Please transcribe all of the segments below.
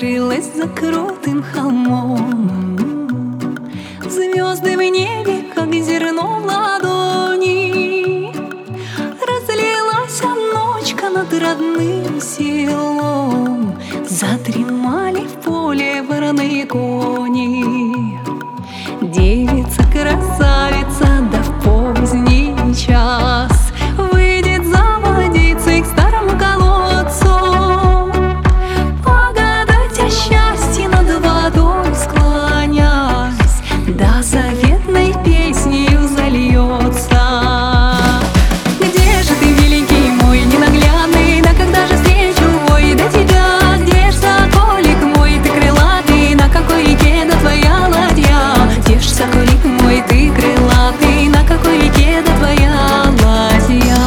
скрылась за крутым холмом. Звезды в небе, как зерно в ладони. Разлилась ночка над родным селом. Задремали в поле вороны кони. Девица-красавица, да в поздний час выйдет за водицей к старому колодцу. Погадать о счастье над водой склонясь, да заветной песнею зальется. Где же ты, великий мой, ненаглядный, да когда же встречу вой до тебя? Где ж соколик мой, ты крылатый, на какой реке да твоя ладья? Где ж соколик мой, ты крылатый, на какой реке да твоя ладья?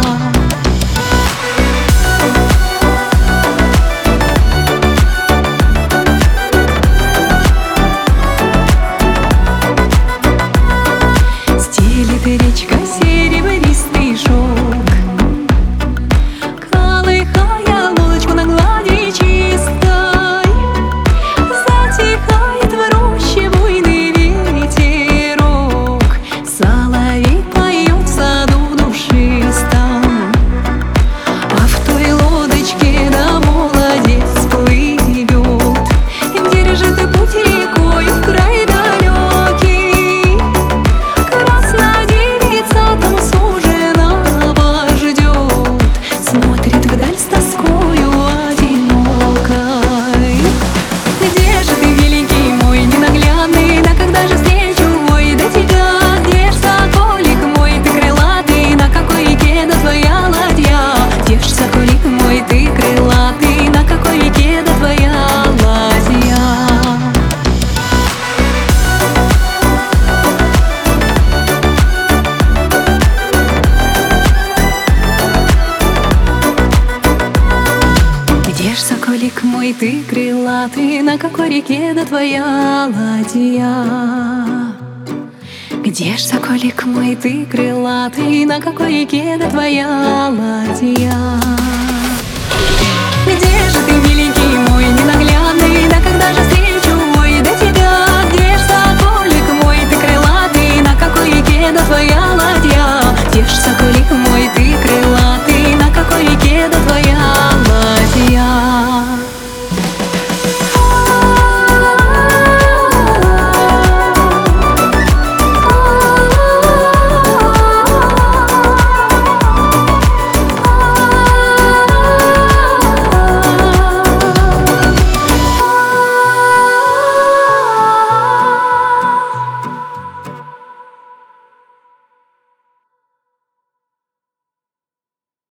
Стелит речка серебристый шелк, колыхая лодочку на глади чистой. Затихает в роще буйный ветерок, соловей поет в саду душистом. А в той лодочке да молодец плывет, держит путь рекой в край далекий. Красная девица там суженого ждет, смотрит вдаль с тоскою одинокой. Где же ты, великий мой, ненаглядный, да когда же встречу вой до тебя? Где ж соколик мой, ты крылатый, на какой реке да твоя ладья? Где ж соколик мой, ты крылатый, на какой реке да твоя ладья? Где ж соколик мой, ты крылатый, на какой реке да твоя ладья? Где ж соколик мой, ты крылатый, на какой реке да твоя ладья? Где же ты, великий мой, ненаглядный, да когда же встречу вой до тебя? Где ж соколик мой, ты крылатый, на какой реке да твоя ладья? Где ж соколик мой,